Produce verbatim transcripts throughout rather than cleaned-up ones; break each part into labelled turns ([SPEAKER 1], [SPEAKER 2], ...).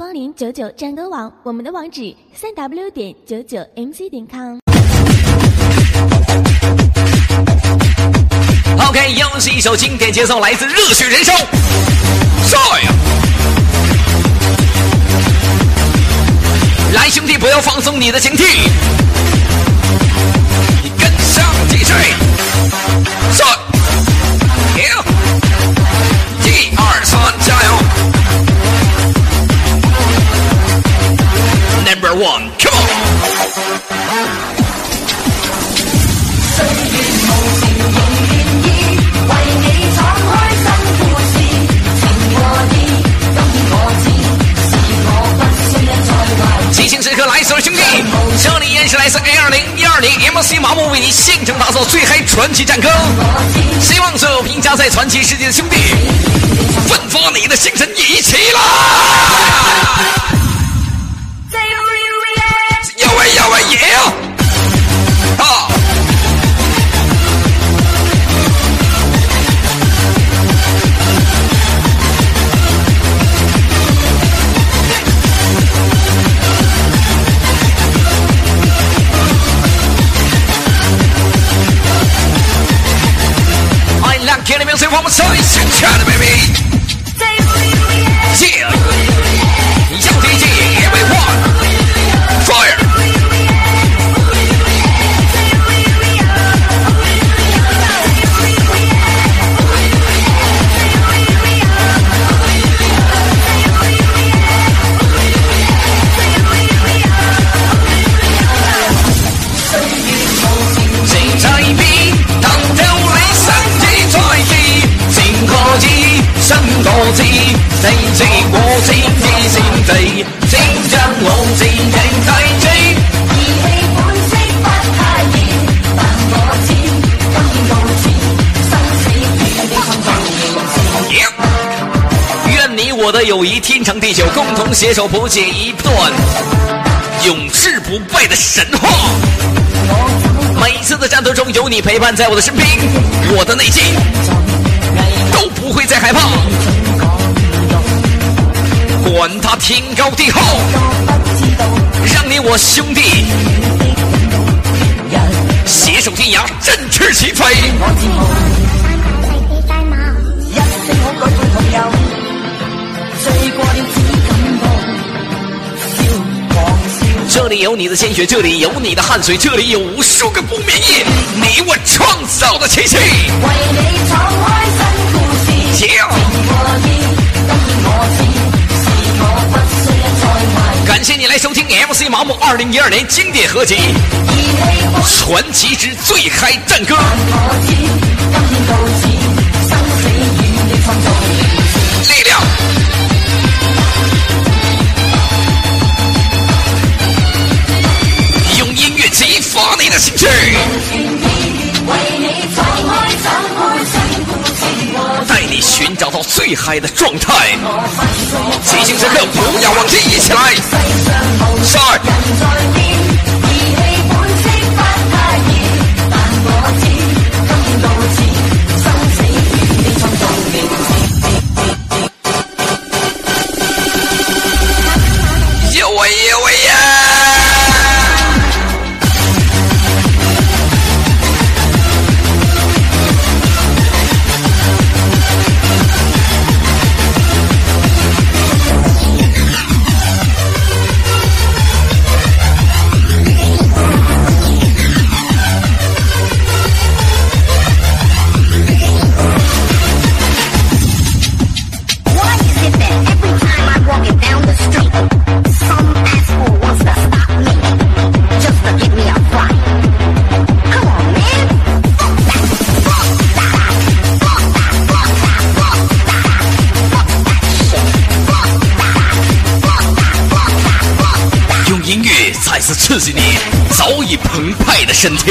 [SPEAKER 1] 光临九九战歌网，我们的网址三 w 点九九 m c 点 com。
[SPEAKER 2] OK， 又是一首经典节奏，来自热血燃烧。帅呀！来，兄弟，不要放松你的警惕，你跟上 D J。帅！一二三，加油 ！Number one， come on！
[SPEAKER 3] 歲月無情仍願意為你闖開新故事，情和義，今天我知，是我不需一再懷疑。
[SPEAKER 2] 激情時刻來，所有兄弟，這裡依然是來自 A 二零一二年 M C 麻木為你現場打造最嗨傳奇戰歌，希望所有平家在傳奇世界的兄弟，奮發你的精神，一起來！要喂要喂耶啊！啊！Can you say one more time? Shout baby! Yeah! Yo D J, everyone! Fire! 誰在變？等到你生氣再記，情個字，心個字，你知我知知先地，請將我自認低知。義氣本色不太熱，但我知今天到此，生死與你創造名字。願你我的友誼天長地久，共同攜手譜寫一段永世不敗的神話。每一次的戰鬥中有你陪伴在我的身邊，我的內心都不會再害怕，管他天高地厚，讓你我兄弟攜手天涯，振翅起飛。這裡有你的鮮血，這裡有你的汗水，這裡有無數個不眠夜，你我創造的奇蹟。為你闖開新故事，情和義，今天我知，是我不需一再懷疑。感謝你來收聽 M C 麻木二零一二年經典合集《傳奇之最嗨戰歌》。我知，今天到此，生死與你創造力量。激發你的興趣，帶你尋找到最嗨的狀態。激情時刻不要忘記，一起來！三。有喂有喂呀！刺激你早已澎湃的身体。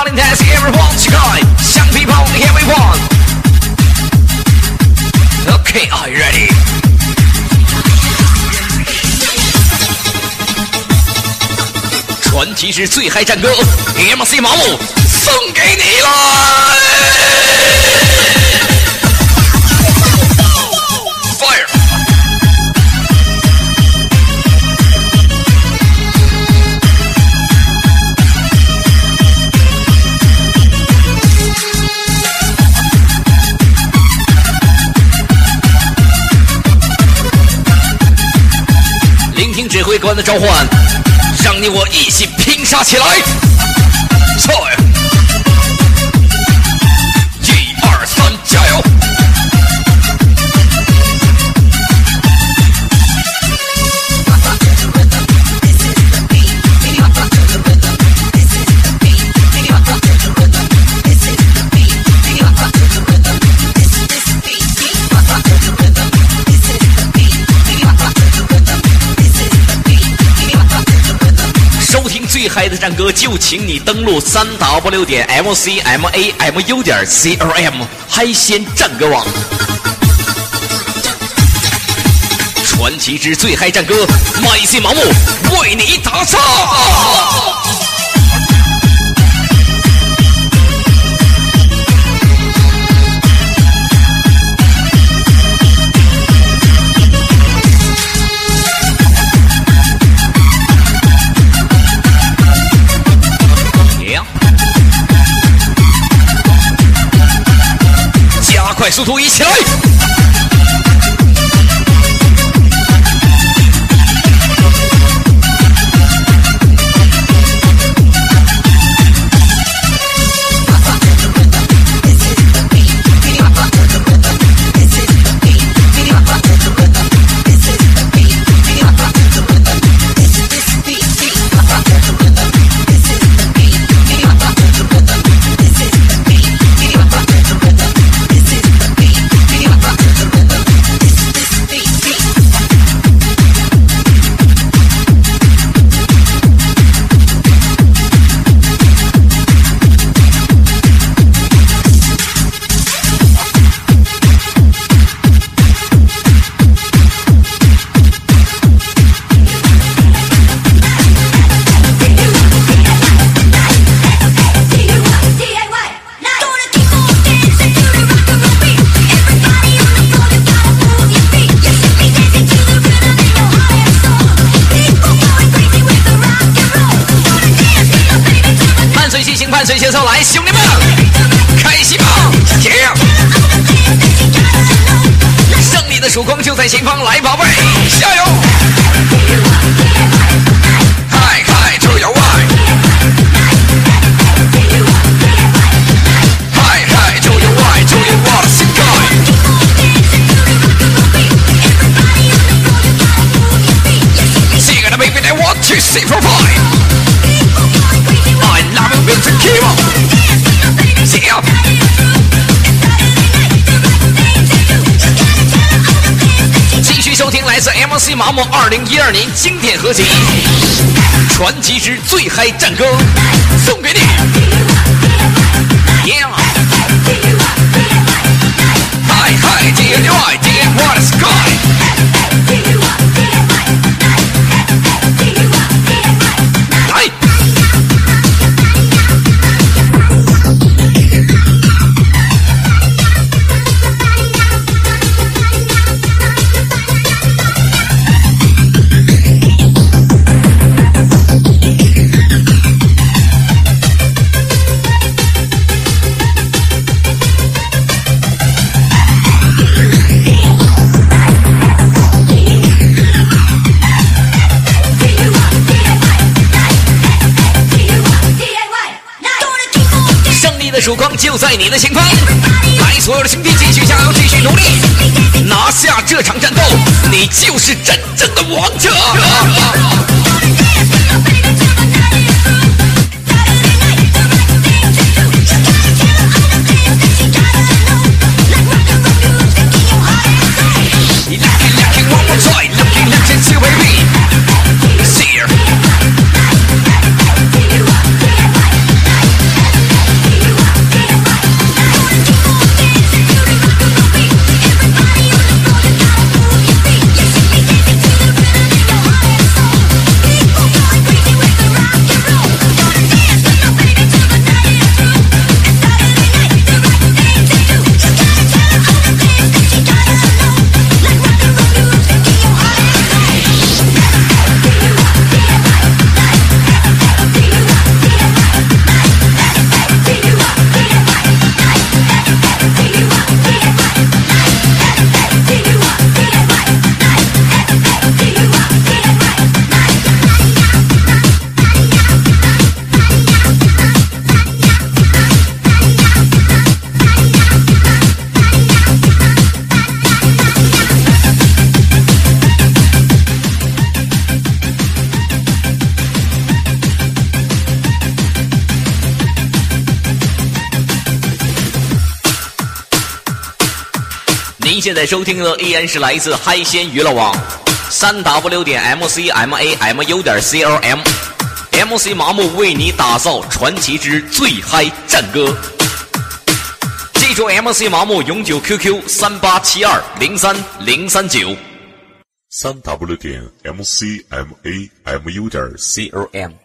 [SPEAKER 2] Starting dance, everyone 起来 Young people, here we want Okay, are you ready? 传奇是最嗨战歌 M C 麻木送给你了 Fire聆听指挥官的召唤让你我一起拼杀起来！赛，一二三，加油！最嗨的战歌就请你登录三 w 点 m c m a m u 点 c l m 嗨鲜战歌网，传奇之最嗨战歌，麦西盲目为你打造。快速度一起来！伴随节奏来，兄弟们，开心吗？yeah! 胜利的曙光就在前方，来，宝贝，加油！嗨嗨 ，to your right， 嗨嗨 ，to your right， to your right， sing high。Sing it, baby, I want to see for fine。I love it with the keep on. Yeah. 继续收听来自 M C 麻木二零一二年经典合集《传奇之最嗨战歌》，送给你。Yeah. Hi hi, dear boy, dear what is going? 来。曙光就在你的前方，来，所有的兄弟继续加油，继续努力，拿下这场战斗，你就是真正的王者。 您现在收听的依然是来自嗨鲜娱乐网，三 w 点 m c m a m u 点 c l m，M C 麻木为你打造传奇之最嗨战歌。记住 M C 麻木永久 Q Q 三八七二零三零三九，
[SPEAKER 4] 三 w 点 m c m a m u 点 c l m。